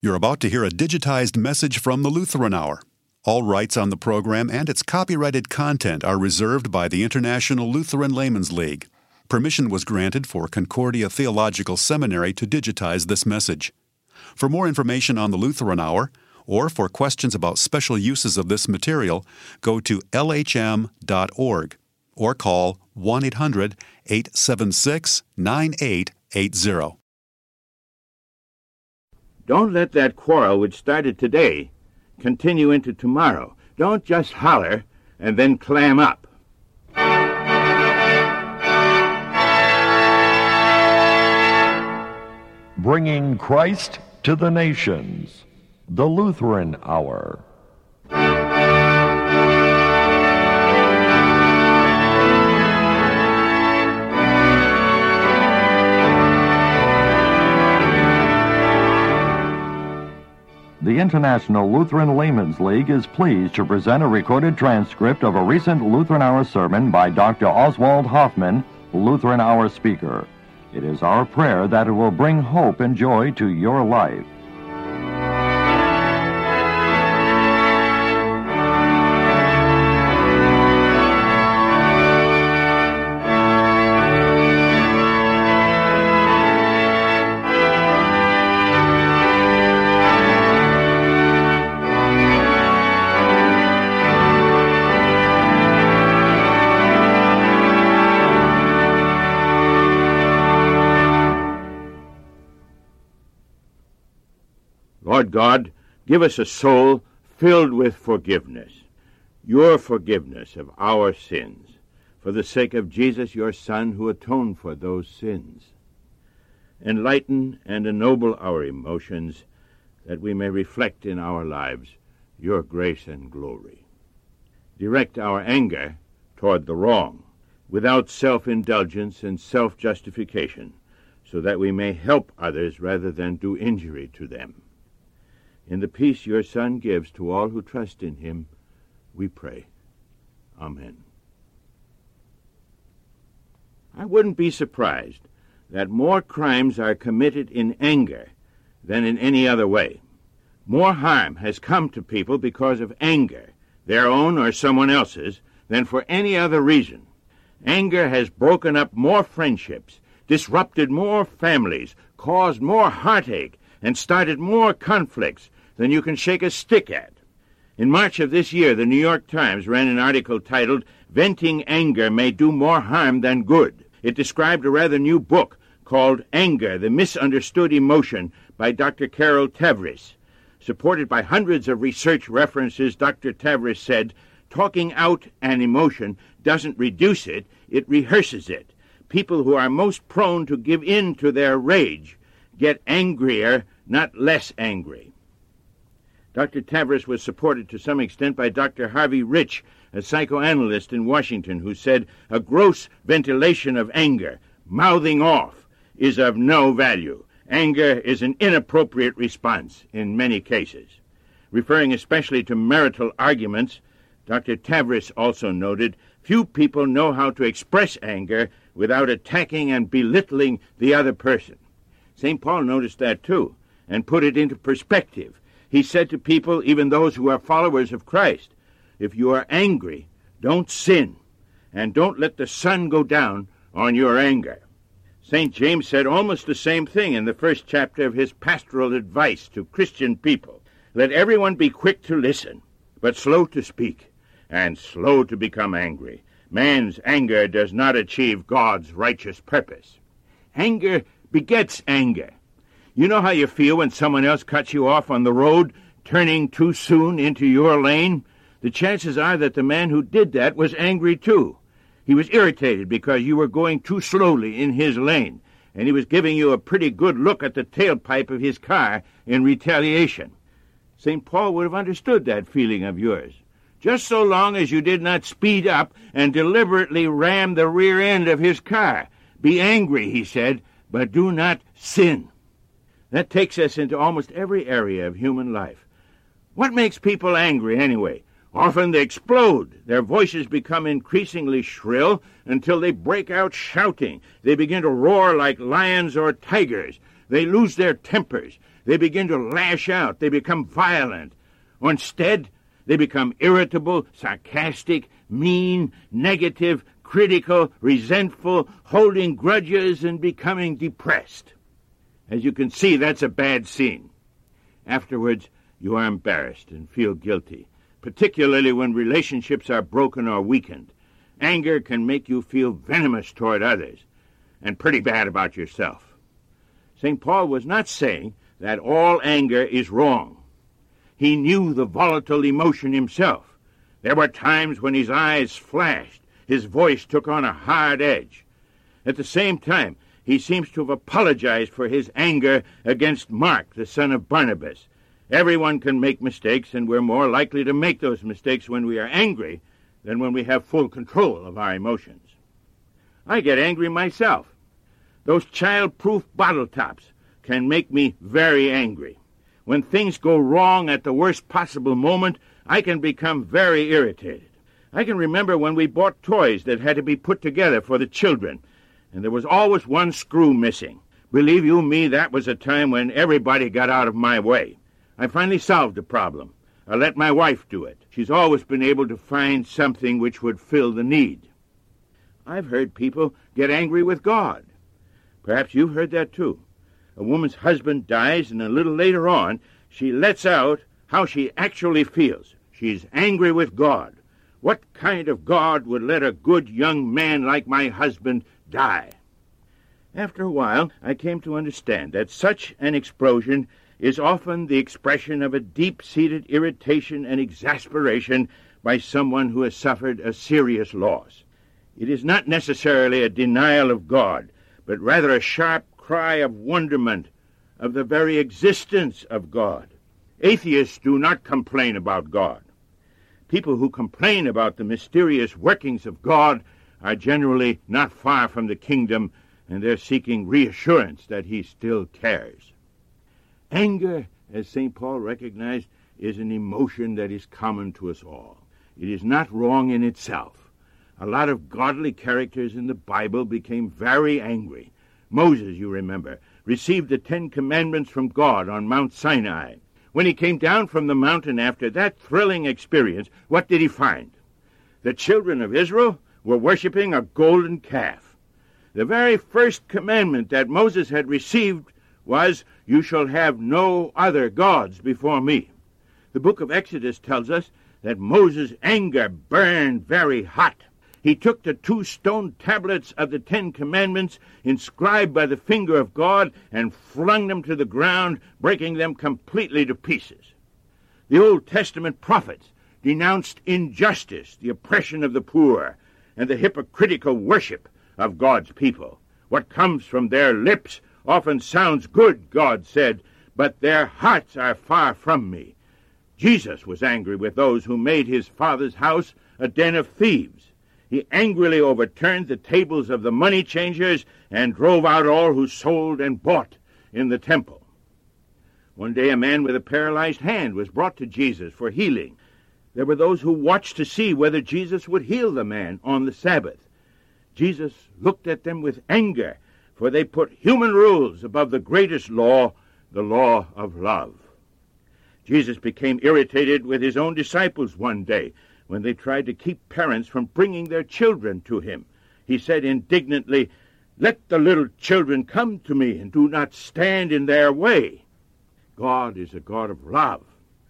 You're about to hear a digitized message from the Lutheran Hour. All rights on the program and its copyrighted content are reserved by the International Lutheran Laymen's League. Permission was granted for Concordia Theological Seminary to digitize this message. For more information on the Lutheran Hour, or for questions about special uses of this material, go to lhm.org or call 1-800-876-9880. Don't let that quarrel which started today continue into tomorrow. Don't just holler and then clam up. Bringing Christ to the nations. The Lutheran Hour. The International Lutheran Laymen's League is pleased to present a recorded transcript of a recent Lutheran Hour sermon by Dr. Oswald Hoffman, Lutheran Hour speaker. It is our prayer that it will bring hope and joy to your life. Lord God, give us a soul filled with forgiveness, your forgiveness of our sins, for the sake of Jesus, your Son, who atoned for those sins. Enlighten and ennoble our emotions, that we may reflect in our lives your grace and glory. Direct our anger toward the wrong, without self-indulgence and self-justification, so that we may help others rather than do injury to them. In the peace your Son gives to all who trust in him, we pray. Amen. I wouldn't be surprised that more crimes are committed in anger than in any other way. More harm has come to people because of anger, their own or someone else's, than for any other reason. Anger has broken up more friendships, disrupted more families, caused more heartache, and started more conflicts than you can shake a stick at. In March of this year, the New York Times ran an article titled, "Venting Anger May Do More Harm Than Good." It described a rather new book called Anger, the Misunderstood Emotion by Dr. Carol Tavris. Supported by hundreds of research references, Dr. Tavris said, "Talking out an emotion doesn't reduce it, it rehearses it. People who are most prone to give in to their rage get angrier, not less angry." Dr. Tavris was supported to some extent by Dr. Harvey Rich, a psychoanalyst in Washington, who said, "A gross ventilation of anger, mouthing off, is of no value. Anger is an inappropriate response in many cases." Referring especially to marital arguments, Dr. Tavris also noted, "Few people know how to express anger without attacking and belittling the other person." St. Paul noticed that too, and put it into perspective. He said to people, even those who are followers of Christ, "If you are angry, don't sin, and don't let the sun go down on your anger." St. James said almost the same thing in the first chapter of his pastoral advice to Christian people. "Let everyone be quick to listen, but slow to speak, and slow to become angry. Man's anger does not achieve God's righteous purpose." Anger begets anger. You know how you feel when someone else cuts you off on the road, turning too soon into your lane? The chances are that the man who did that was angry too. He was irritated because you were going too slowly in his lane, and he was giving you a pretty good look at the tailpipe of his car in retaliation. St. Paul would have understood that feeling of yours, just so long as you did not speed up and deliberately ram the rear end of his car. Be angry, he said, but do not sin. That takes us into almost every area of human life. What makes people angry anyway? Often they explode. Their voices become increasingly shrill until they break out shouting. They begin to roar like lions or tigers. They lose their tempers. They begin to lash out. They become violent. Or instead, they become irritable, sarcastic, mean, negative, critical, resentful, holding grudges, and becoming depressed. As you can see, that's a bad scene. Afterwards, you are embarrassed and feel guilty, particularly when relationships are broken or weakened. Anger can make you feel venomous toward others and pretty bad about yourself. St. Paul was not saying that all anger is wrong. He knew the volatile emotion himself. There were times when his eyes flashed, his voice took on a hard edge. At the same time, he seems to have apologized for his anger against Mark, the son of Barnabas. Everyone can make mistakes, and we're more likely to make those mistakes when we are angry than when we have full control of our emotions. I get angry myself. Those child-proof bottle tops can make me very angry. When things go wrong at the worst possible moment, I can become very irritated. I can remember when we bought toys that had to be put together for the children, and there was always one screw missing. Believe you me, that was a time when everybody got out of my way. I finally solved the problem. I let my wife do it. She's always been able to find something which would fill the need. I've heard people get angry with God. Perhaps you've heard that too. A woman's husband dies, and a little later on, she lets out how she actually feels. She's angry with God. What kind of God would let a good young man like my husband die? After a while, I came to understand that such an explosion is often the expression of a deep-seated irritation and exasperation by someone who has suffered a serious loss. It is not necessarily a denial of God, but rather a sharp cry of wonderment of the very existence of God. Atheists do not complain about God. People who complain about the mysterious workings of God are generally not far from the kingdom, and they're seeking reassurance that he still cares. Anger, as St. Paul recognized, is an emotion that is common to us all. It is not wrong in itself. A lot of godly characters in the Bible became very angry. Moses, you remember, received the 10 Commandments from God on Mount Sinai. When he came down from the mountain after that thrilling experience, what did he find? The children of Israel were worshiping a golden calf. The very first commandment that Moses had received was, "You shall have no other gods before me." The book of Exodus tells us that Moses' anger burned very hot. He took the 2 stone tablets of the 10 Commandments inscribed by the finger of God and flung them to the ground, breaking them completely to pieces. The Old Testament prophets denounced injustice, the oppression of the poor, and the hypocritical worship of God's people. What comes from their lips often sounds good, God said, but their hearts are far from me. Jesus was angry with those who made his Father's house a den of thieves. He angrily overturned the tables of the money changers and drove out all who sold and bought in the temple. One day a man with a paralyzed hand was brought to Jesus for healing. There were those who watched to see whether Jesus would heal the man on the Sabbath. Jesus looked at them with anger, for they put human rules above the greatest law, the law of love. Jesus became irritated with his own disciples one day when they tried to keep parents from bringing their children to him. He said indignantly, "Let the little children come to me, and do not stand in their way." God is a God of love,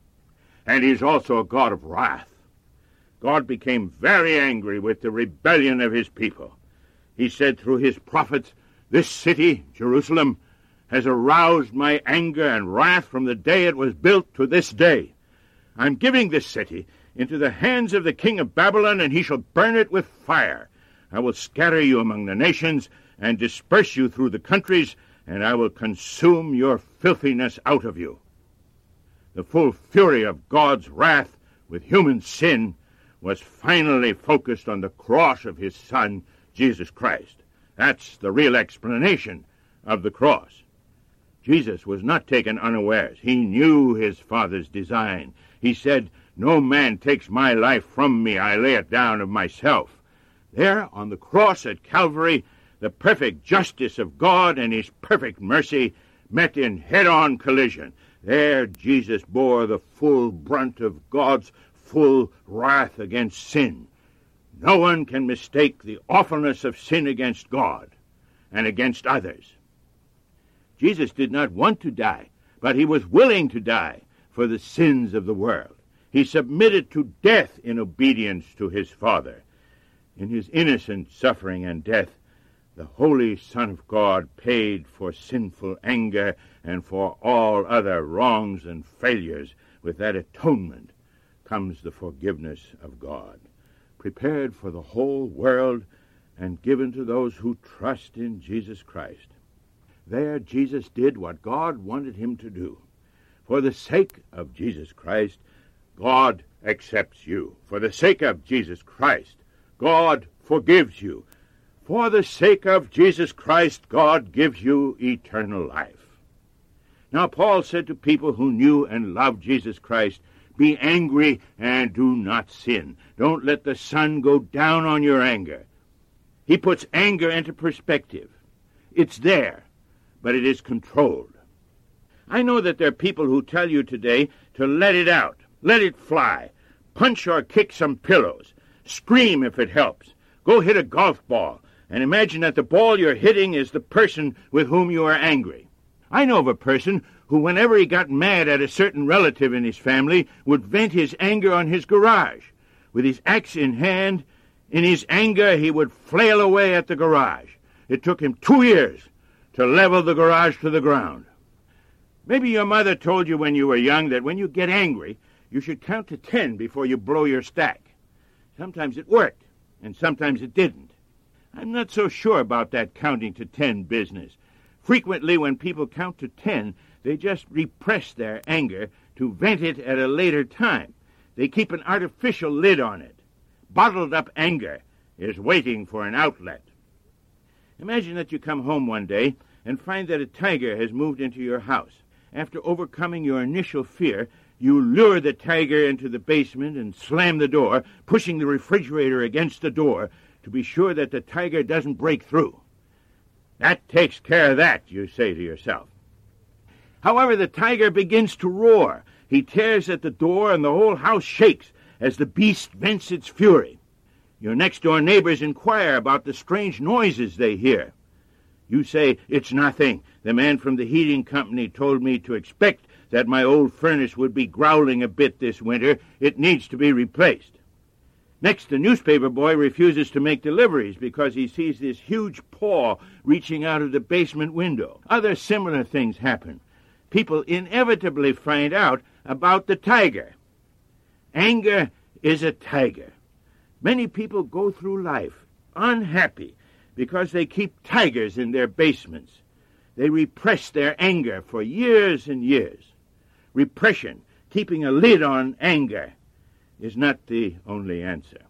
and he's also a God of wrath. God became very angry with the rebellion of his people. He said through his prophets, "This city, Jerusalem, has aroused my anger and wrath from the day it was built to this day. I'm giving this city into the hands of the king of Babylon, and he shall burn it with fire. I will scatter you among the nations and disperse you through the countries, and I will consume your filthiness out of you." The full fury of God's wrath with human sin was finally focused on the cross of his Son, Jesus Christ. That's the real explanation of the cross. Jesus was not taken unawares. He knew his Father's design. He said, "No man takes my life from me. I lay it down of myself." There on the cross at Calvary, the perfect justice of God and his perfect mercy met in head-on collision. There Jesus bore the full brunt of God's full wrath against sin. No one can mistake the awfulness of sin against God and against others. Jesus did not want to die, but he was willing to die for the sins of the world. He submitted to death in obedience to his Father. In his innocent suffering and death, the Holy Son of God paid for sinful anger and for all other wrongs and failures. With that atonement comes the forgiveness of God, prepared for the whole world and given to those who trust in Jesus Christ. There Jesus did what God wanted him to do. For the sake of Jesus Christ, God accepts you. For the sake of Jesus Christ, God forgives you. For the sake of Jesus Christ, God gives you eternal life. Now, Paul said to people who knew and loved Jesus Christ, be angry and do not sin. Don't let the sun go down on your anger. He puts anger into perspective. It's there, but it is controlled. I know that there are people who tell you today to let it out, let it fly, punch or kick some pillows, scream if it helps, go hit a golf ball, and imagine that the ball you're hitting is the person with whom you are angry. I know of a person who, whenever he got mad at a certain relative in his family, would vent his anger on his garage. With his axe in hand, in his anger, he would flail away at the garage. It took him 2 years to level the garage to the ground. Maybe your mother told you when you were young that when you get angry, you should count to 10 before you blow your stack. Sometimes it worked, and sometimes it didn't. I'm not so sure about that counting to 10 business. Frequently, when people count to 10, they just repress their anger to vent it at a later time. They keep an artificial lid on it. Bottled-up anger is waiting for an outlet. Imagine that you come home one day and find that a tiger has moved into your house. After overcoming your initial fear, you lure the tiger into the basement and slam the door, pushing the refrigerator against the door to be sure that the tiger doesn't break through. That takes care of that, you say to yourself. However, the tiger begins to roar. He tears at the door and the whole house shakes as the beast vents its fury. Your next-door neighbors inquire about the strange noises they hear. You say, it's nothing. The man from the heating company told me to expect that my old furnace would be growling a bit this winter. It needs to be replaced. Next, the newspaper boy refuses to make deliveries because he sees this huge paw reaching out of the basement window. Other similar things happen. People inevitably find out about the tiger. Anger is a tiger. Many people go through life unhappy because they keep tigers in their basements. They repress their anger for years and years. Repression, keeping a lid on anger, is not the only answer.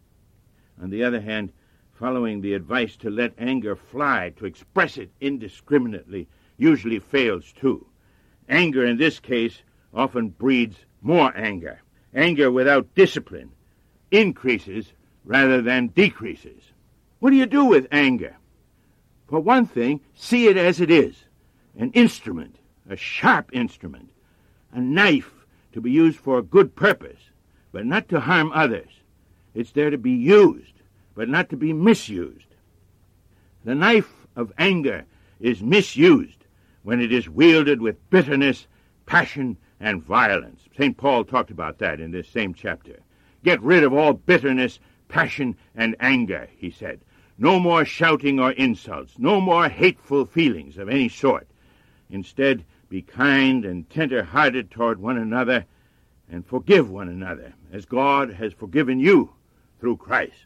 On the other hand, following the advice to let anger fly, to express it indiscriminately, usually fails too. Anger in this case often breeds more anger. Anger without discipline increases rather than decreases. What do you do with anger? For one thing, see it as it is, an instrument, a sharp instrument, a knife to be used for a good purpose, but not to harm others. It's there to be used, but not to be misused. The knife of anger is misused when it is wielded with bitterness, passion, and violence. St. Paul talked about that in this same chapter. Get rid of all bitterness, passion, and anger, he said. No more shouting or insults, no more hateful feelings of any sort. Instead, be kind and tender-hearted toward one another and forgive one another as God has forgiven you through Christ.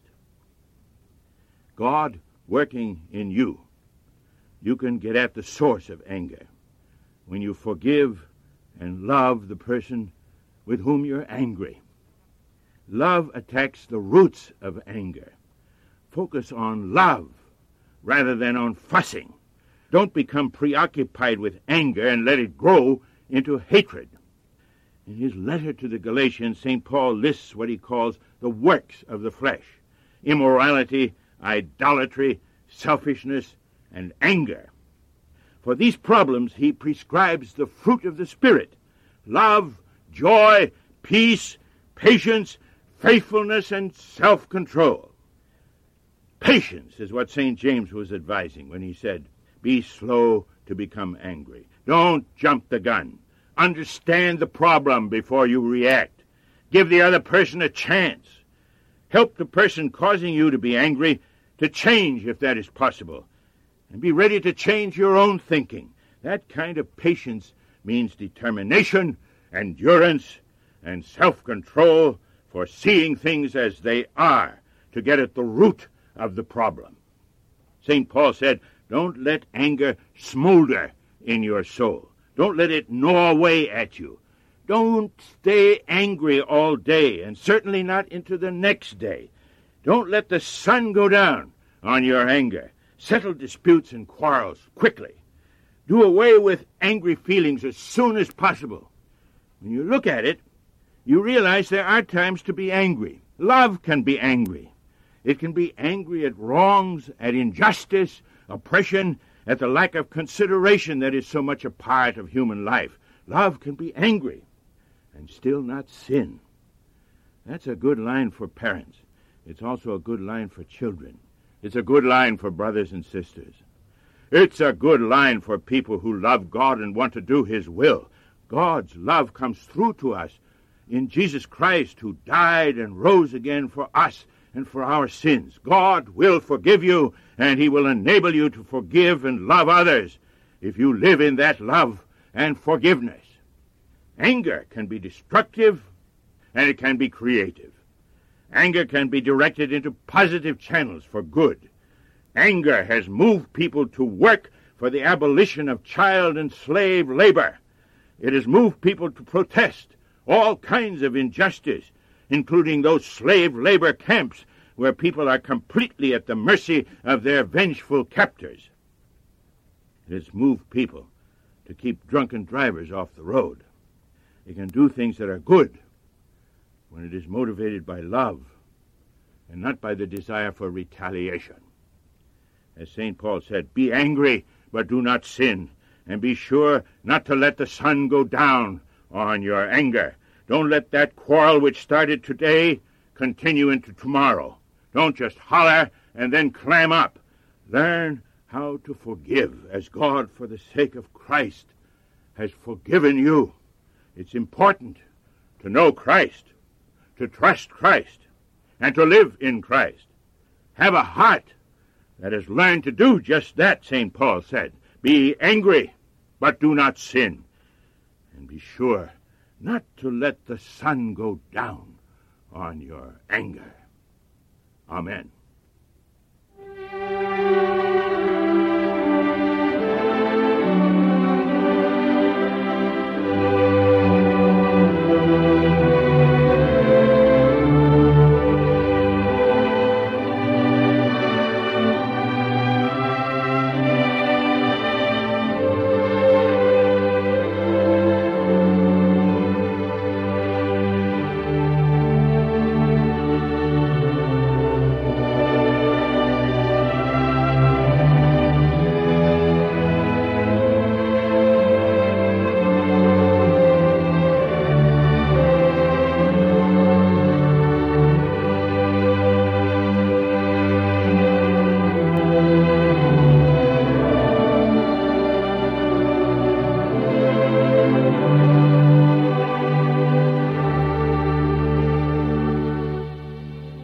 God working in you, you can get at the source of anger when you forgive and love the person with whom you're angry. Love attacks the roots of anger. Focus on love rather than on fussing. Don't become preoccupied with anger and let it grow into hatred. In his letter to the Galatians, St. Paul lists what he calls the works of the flesh: immorality, idolatry, selfishness, and anger. For these problems he prescribes the fruit of the Spirit: love, joy, peace, patience, faithfulness, and self-control. Patience is what St. James was advising when he said, be slow to become angry. Don't jump the gun. Understand the problem before you react. Give the other person a chance. Help the person causing you to be angry to change if that is possible. And be ready to change your own thinking. That kind of patience means determination, endurance, and self-control for seeing things as they are to get at the root of the problem. St. Paul said, don't let anger smolder in your soul. Don't let it gnaw away at you. Don't stay angry all day, and certainly not into the next day. Don't let the sun go down on your anger. Settle disputes and quarrels quickly. Do away with angry feelings as soon as possible. When you look at it, you realize there are times to be angry. Love can be angry. It can be angry at wrongs, at injustice, oppression, at the lack of consideration that is so much a part of human life. Love can be angry and still not sin. That's a good line for parents. It's also a good line for children. It's a good line for brothers and sisters. It's a good line for people who love God and want to do His will. God's love comes through to us in Jesus Christ, who died and rose again for us and for our sins. God will forgive you, and He will enable you to forgive and love others if you live in that love and forgiveness. Anger can be destructive, and it can be creative. Anger can be directed into positive channels for good. Anger has moved people to work for the abolition of child and slave labor. It has moved people to protest all kinds of injustice, including those slave labor camps where people are completely at the mercy of their vengeful captors. It has moved people to keep drunken drivers off the road. It can do things that are good when it is motivated by love and not by the desire for retaliation. As St. Paul said, be angry, but do not sin, and be sure not to let the sun go down on your anger. Don't let that quarrel which started today continue into tomorrow. Don't just holler and then clam up. Learn how to forgive as God, for the sake of Christ, has forgiven you. It's important to know Christ, to trust Christ, and to live in Christ. Have a heart that has learned to do just that, St. Paul said. Be angry, but do not sin. And be sure not to let the sun go down on your anger. Amen.